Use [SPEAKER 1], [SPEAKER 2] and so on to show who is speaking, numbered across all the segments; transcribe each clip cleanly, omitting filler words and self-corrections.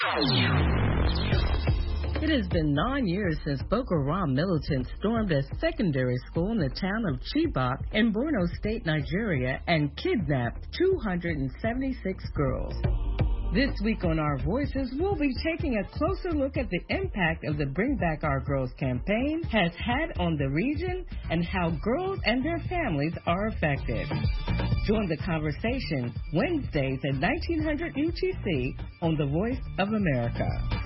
[SPEAKER 1] It has been 9 years since Boko Haram militants stormed a secondary school in the town of Chibok in Borno State, Nigeria, and kidnapped 276 girls. This week on Our Voices, we'll be taking a closer look at the impact of the Bring Back Our Girls campaign has had on the region and how girls and their families are affected. Join the conversation Wednesdays at 1900 UTC on The Voice of America.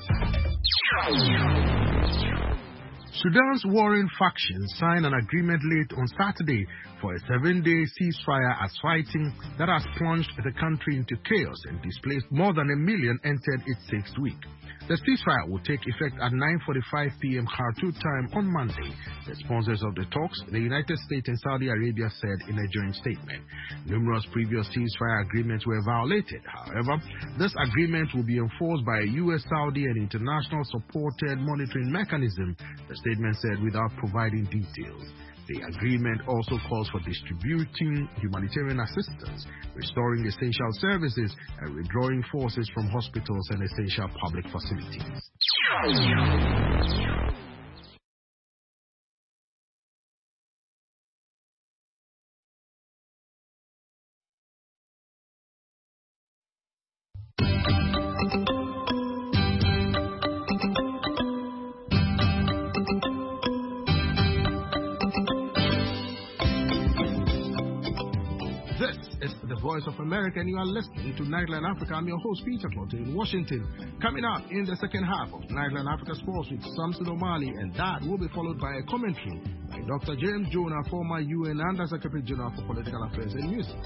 [SPEAKER 2] Sudan's warring factions signed an agreement late on Saturday for a 7-day ceasefire as fighting that has plunged the country into chaos and displaced more than 1 million entered its 6th week. The ceasefire will take effect at 9:45 p.m. Khartoum time on Monday. The sponsors of the talks, the United States and Saudi Arabia, said in a joint statement. Numerous previous ceasefire agreements were violated. However, this agreement will be enforced by a U.S., Saudi, and international supported monitoring mechanism, the statement said without providing details. The agreement also calls for distributing humanitarian assistance, restoring essential services, and withdrawing forces from hospitals and essential public facilities. Voice of America, and you are listening to Nightline Africa. I'm your host, Peter Clotter in Washington. Coming up in the second half of Nightline Africa Sports with Samson O'Malley, and that will be followed by a commentary by Dr. James Jonah, former UN Under Secretary General for Political Affairs and Music.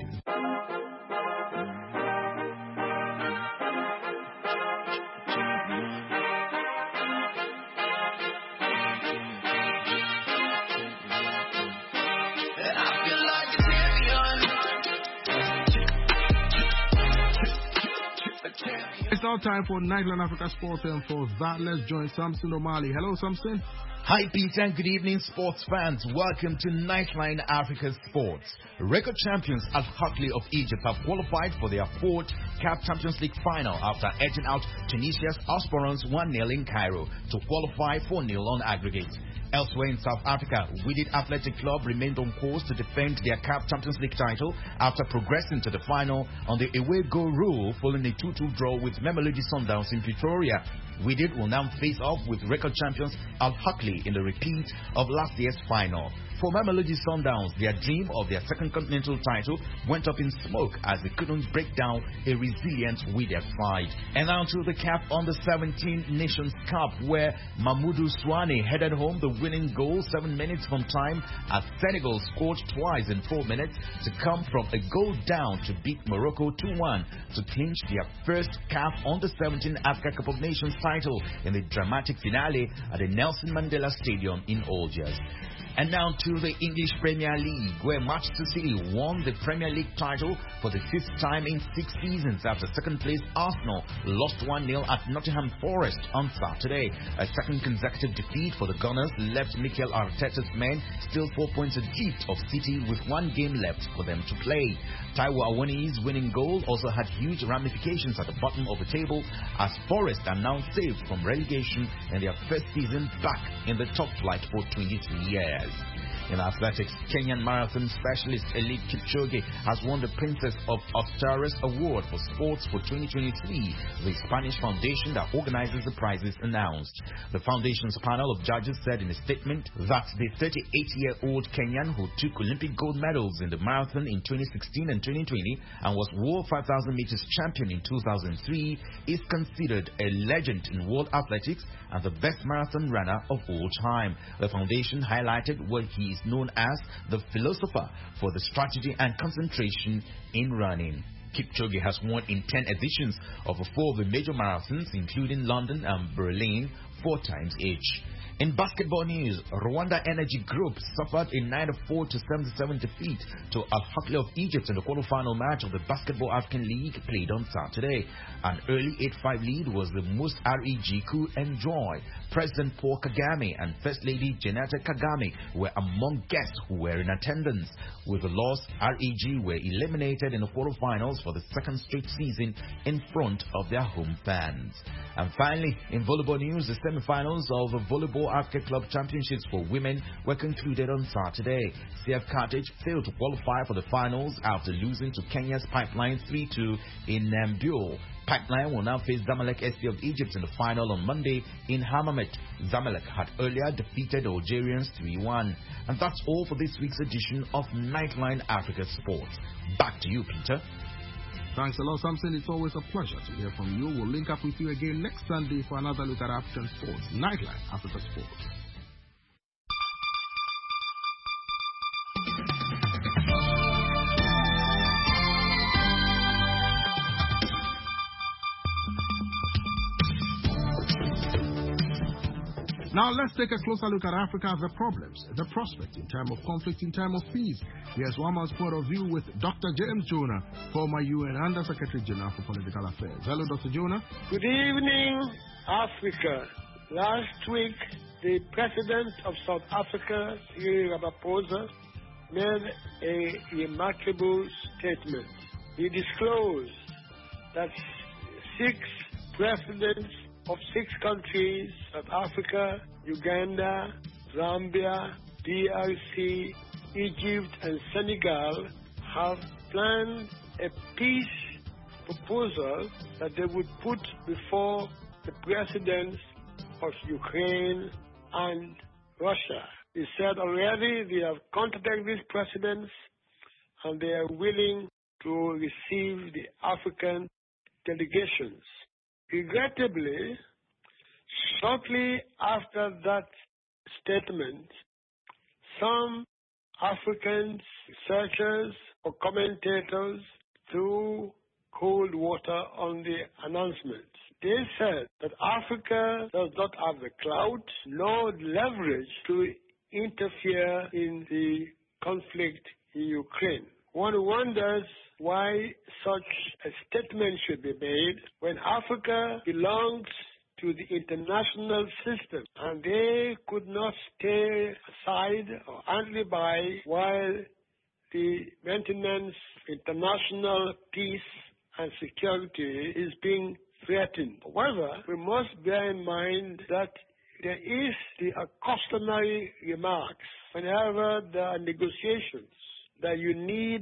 [SPEAKER 2] It's now time for Nightline Africa Sports, and for that, let's join Samson O'Malley. Hello, Samson.
[SPEAKER 3] Hi, Peter, and good evening, sports fans. Welcome to Nightline Africa Sports. Record champions Al Ahly of Egypt have qualified for their 4th CAF Champions League final after edging out Tunisia's Aspirants 1-0 in Cairo to qualify 4-0 on aggregate. Elsewhere in South Africa, Wydad Athletic Club remained on course to defend their CAF Champions League title after progressing to the final on the away goal rule following a 2-2 draw with Mamelodi Sundowns in Pretoria. Wydad will now face off with record champions Al Ahly in the repeat of last year's final. For Mamelodi Sundowns, their dream of their second continental title went up in smoke as they couldn't break down a resilient Wydad side. And now to the CAF Under-17 Nations Cup, where Mamadou Souane headed home the winning goal 7 minutes from time as Senegal scored twice in 4 minutes to come from a goal down to beat Morocco 2-1 to clinch their first CAF Under-17 Africa Cup of Nations title in the dramatic finale at the Nelson Mandela Stadium in Algiers. And now to the English Premier League, where Manchester City won the Premier League title for the 5th time in 6 seasons after second place Arsenal lost 1-0 at Nottingham Forest on Saturday. A second consecutive defeat for the Gunners left Mikel Arteta's men still 4 points adrift of City with 1 game left for them to play. Taiwo Awoniyi's winning goal also had huge ramifications at the bottom of the table as Forest are now saved from relegation in their first season back in the top flight for 23 years. In athletics, Kenyan marathon specialist Eliud Kipchoge has won the Princess of Asturias Award for Sports for 2023, the Spanish foundation that organizes the prizes announced. The foundation's panel of judges said in a statement that the 38-year-old Kenyan who took Olympic gold medals in the marathon in 2016 and 2020 and was World 5,000 meters champion in 2003 is considered a legend in world athletics and the best marathon runner of all time. The foundation highlighted what he is known as the philosopher for the strategy and concentration in running. Kipchoge has won in 10 editions of 4 of the major marathons, including London and Berlin, 4 times each. In basketball news, Rwanda Energy Group suffered a 94-77 defeat to Al Ahly of Egypt in the quarterfinal match of the Basketball African League played on Saturday. An early 8-5 lead was the most REG could enjoy. President Paul Kagame and First Lady Janetta Kagame were among guests who were in attendance. With the loss, REG were eliminated in the quarterfinals for the second straight season in front of their home fans. And finally, in volleyball news, the semi-finals of the Volleyball Africa Club Championships for women were concluded on Saturday. CF Carthage failed to qualify for the finals after losing to Kenya's Pipeline 3-2 in Nambuol. Pipeline will now face Zamalek SC of Egypt in the final on Monday in Hammamet. Zamalek had earlier defeated the Algerians 3-1. And that's all for this week's edition of Nightline Africa Sports. Back to you, Peter.
[SPEAKER 2] Thanks a lot, Samson. It's always a pleasure to hear from you. We'll link up with you again next Sunday for another look at African sports. Nightline Africa Sports. Now let's take a closer look at Africa, the problems, the prospect in time of conflict, in time of peace. Here's one man's point of view with Dr. James Jonah, former UN Under Secretary General for Political Affairs. Hello, Dr. Jonah.
[SPEAKER 4] Good evening, Africa. Last week, the President of South Africa, Cyril Ramaphosa, made a remarkable statement. He disclosed that 6 presidents of 6 countries, South Africa, Uganda, Zambia, DRC, Egypt, and Senegal, have planned a peace proposal that they would put before the presidents of Ukraine and Russia. He said already they have contacted these presidents and they are willing to receive the African delegations. Regrettably, shortly after that statement, some African researchers or commentators threw cold water on the announcement. They said that Africa does not have the clout nor leverage to interfere in the conflict in Ukraine. One wonders why such a statement should be made when Africa belongs to the international system and they could not stay aside or idly by while the maintenance of international peace and security is being threatened. However, we must bear in mind that there is the customary remarks whenever there are negotiations that you need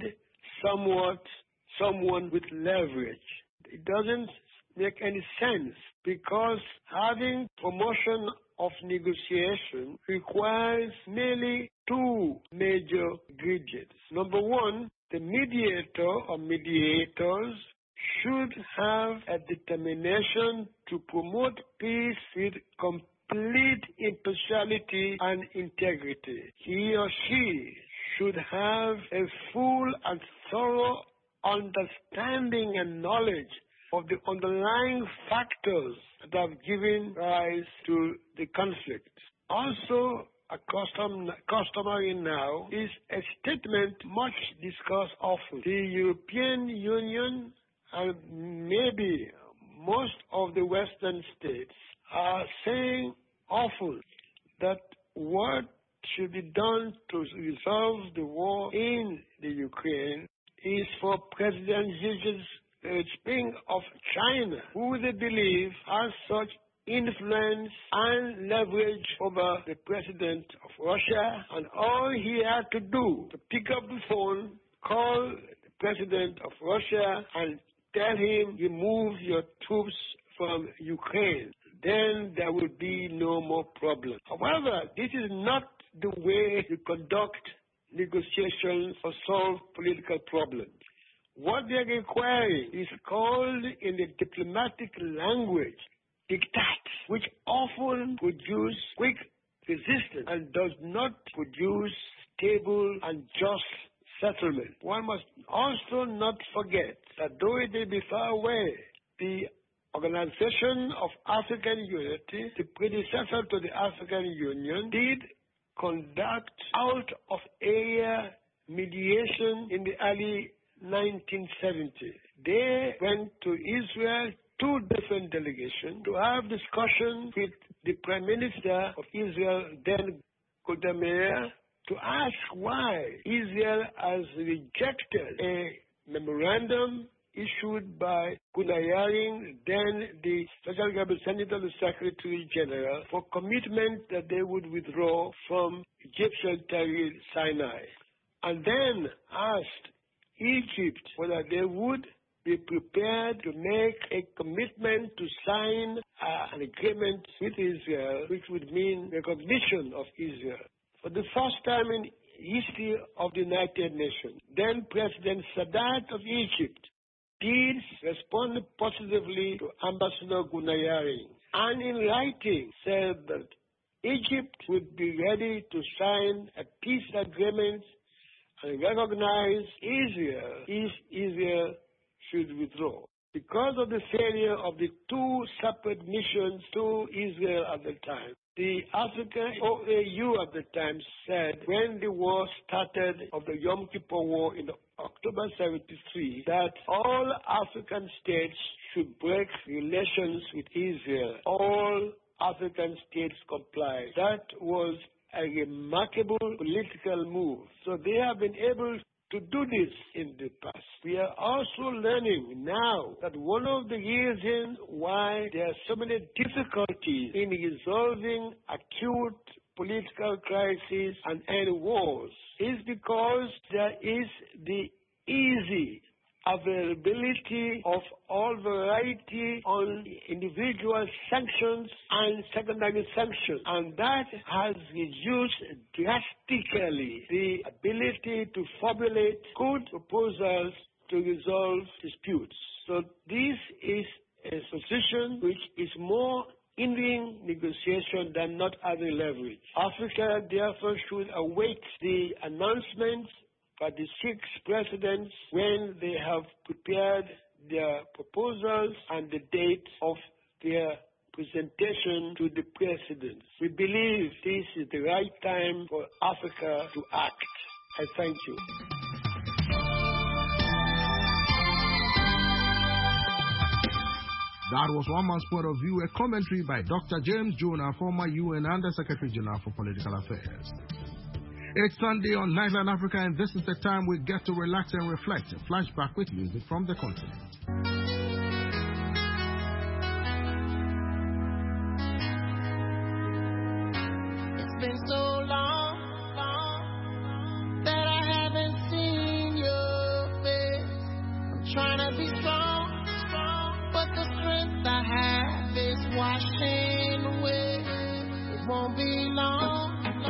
[SPEAKER 4] someone with leverage. It doesn't make any sense because having promotion of negotiation requires merely 2 major ingredients. Number 1, the mediator or mediators should have a determination to promote peace with complete impartiality and integrity. He or she should have a full and thorough understanding and knowledge of the underlying factors that have given rise to the conflict. Also, customary now is a statement much discussed often. The European Union and maybe most of the Western states are saying often that what should be done to resolve the war in the Ukraine is for President Xi Jinping of China, who they believe has such influence and leverage over the president of Russia, and all he had to do to pick up the phone, call the president of Russia and tell him, remove your troops from Ukraine. Then there will be no more problem. However, this is not the way you conduct negotiations or solve political problems. What they're requiring is called in the diplomatic language diktat, which often produce quick resistance and does not produce stable and just settlement. One must also not forget that though it may be far away, the Organization of African Unity, the predecessor to the African Union, did conduct out-of-area mediation in the early 1970s. They went to Israel, 2 different delegations, to have discussion with the Prime Minister of Israel, then Golda Meir, to ask why Israel has rejected a memorandum issued by Gunnar Yaring, then the Special Representative, the Secretary General, for commitment that they would withdraw from Egyptian territory Sinai, and then asked Egypt whether they would be prepared to make a commitment to sign an agreement with Israel, which would mean recognition of Israel. For the first time in history of the United Nations, then President Sadat of Egypt did respond positively to Ambassador Gunnar Yaring, and in writing said that Egypt would be ready to sign a peace agreement and recognize Israel if Israel should withdraw. Because of the failure of the 2 separate missions to Israel at the time, the African OAU at the time said when the war started of the Yom Kippur War in October 73 that all African states should break relations with Israel. All African states complied. That was a remarkable political move. So they have been able to do this in the past. We are also learning now that one of the reasons why there are so many difficulties in resolving acute political crises and end wars is because there is the easy availability of all variety on individual sanctions and secondary sanctions, and that has reduced drastically the ability to formulate good proposals to resolve disputes. So this is a position which is more hindering negotiation than not having leverage. Africa therefore should await the announcements by the 6 presidents when they have prepared their proposals and the date of their presentation to the presidents. We believe this is the right time for Africa to act. I thank you.
[SPEAKER 2] That was One Man's Point of View, a commentary by Dr. James Jonah, former UN Under Secretary General for Political Affairs. It's Sunday on Nightline Africa, and this is the time we get to relax and reflect. A flashback with music from the continent.
[SPEAKER 5] It's been so long that I haven't seen your face. I'm trying to be strong, but the strength I have is washing away. It won't be long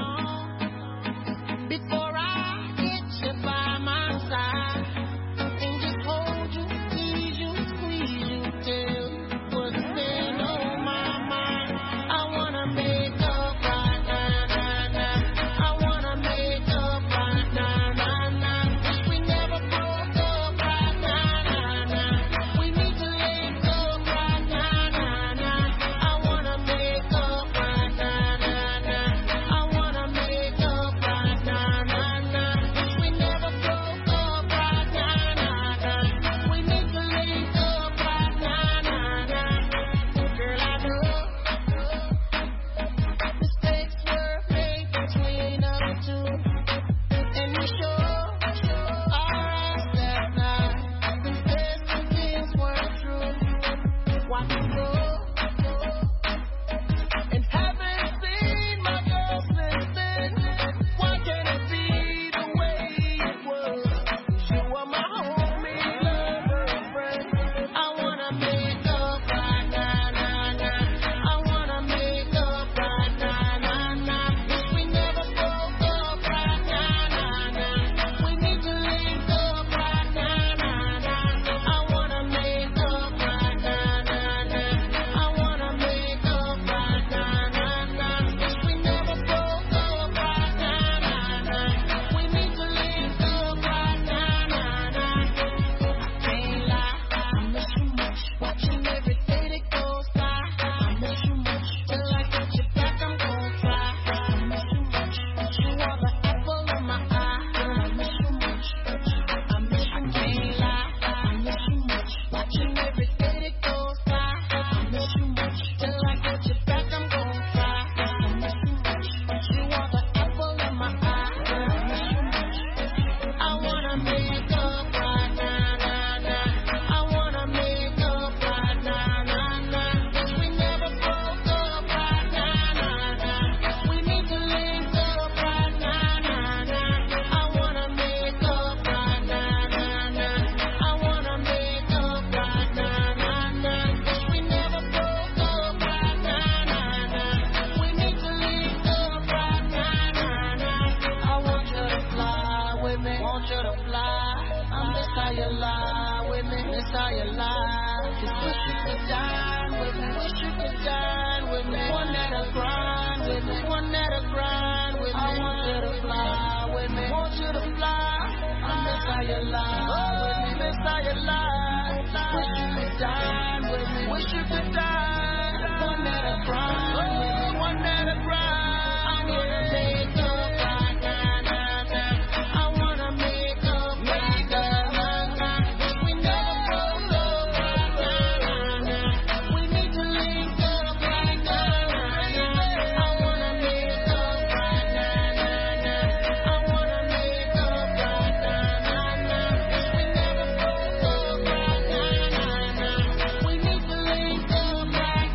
[SPEAKER 5] before I get you by my side and just hold you, tease you, squeeze you, tell you what's been on my mind. I wanna make up right now. I wanna make up right now. Wish we never broke up right now. We need to link up right now. I wanna with me. One that'll grind with me. I want you to fly with me. Want you to fly. I miss how you lie with me. Miss how you lie. Wish you could dine with me. Wish you could dine. One that'll grind with me. One that'll grind. I wanna make up right now, now, now. I wanna make up right now. We never broke up right now. We need to link up right now. I wanna make up right now. I wanna make up right now. We never broke up right now. We need to link up right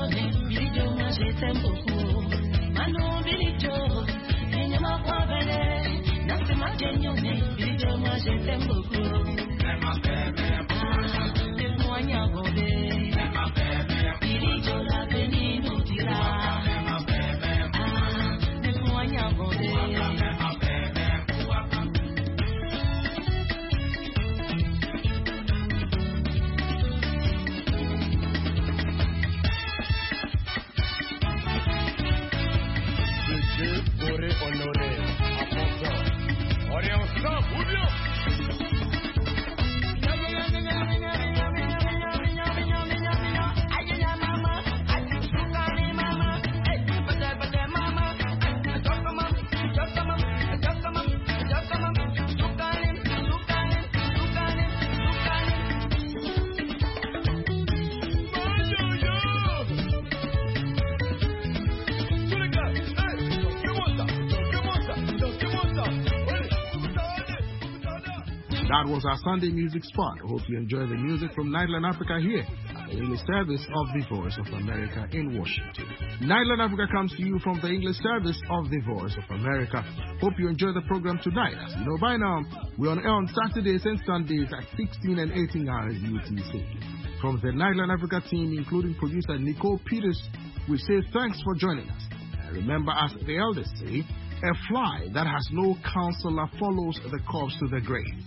[SPEAKER 2] That was our Sunday music spot. I hope you enjoy the music from Nightline Africa here at the English service of the Voice of America in Washington. Nightline Africa comes to you from the English service of the Voice of America. Hope you enjoy the program tonight. As you know by now, we're on air on Saturdays and Sundays at 16 and 18 hours UTC. From the Nightline Africa team, including producer Nicole Peters, we say thanks for joining us. And remember, as the elders say, a fly that has no counselor follows the corpse to the grave.